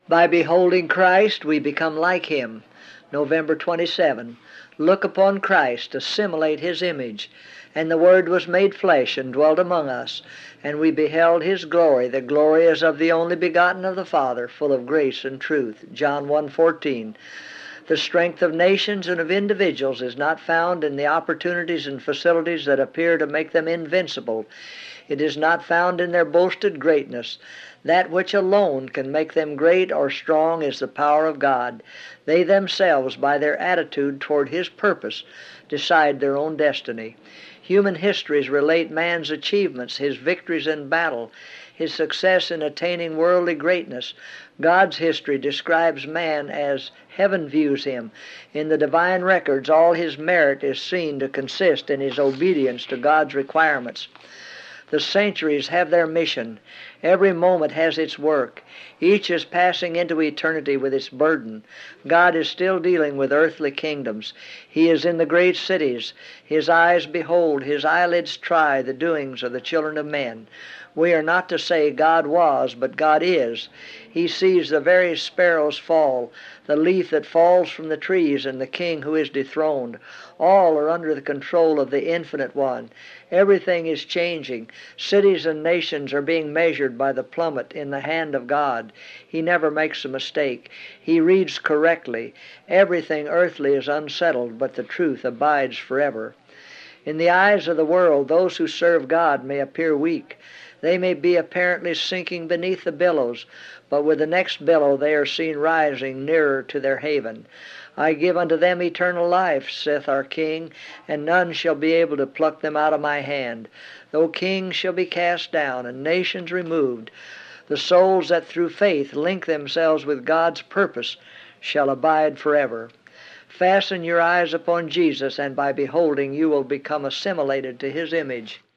By beholding Christ, we become like him. November 27. Look upon Christ, assimilate his image. And the Word was made flesh and dwelt among us, and we beheld his glory. The glory is of the only begotten of the Father, full of grace and truth. John 1:14. The strength of nations and of individuals is not found in the opportunities and facilities that appear to make them invincible. It is not found in their boasted greatness. That which alone can make them great or strong is the power of God. They themselves, by their attitude toward his purpose, decide their own destiny. Human histories relate man's achievements, his victories in battle, his success in attaining worldly greatness. God's history describes man as heaven views him. In the divine records, all his merit is seen to consist in his obedience to God's requirements. The centuries have their mission. Every moment has its work. Each is passing into eternity with its burden. God is still dealing with earthly kingdoms. He is in the great cities. His eyes behold, his eyelids try the doings of the children of men. We are not to say God was, but God is. He sees the very sparrows fall, the leaf that falls from the trees, and the king who is dethroned. All are under the control of the Infinite One. Everything is changing. Cities and nations are being measured by the plummet in the hand of God. He never makes a mistake. He reads correctly. Everything earthly is unsettled, but the truth abides forever. In the eyes of the world, those who serve God may appear weak. They may be apparently sinking beneath the billows, but with the next billow they are seen rising nearer to their haven. I give unto them eternal life, saith our King, and none shall be able to pluck them out of my hand. Though kings shall be cast down, and nations removed, the souls that through faith link themselves with God's purpose shall abide forever. Fasten your eyes upon Jesus, and by beholding you will become assimilated to his image.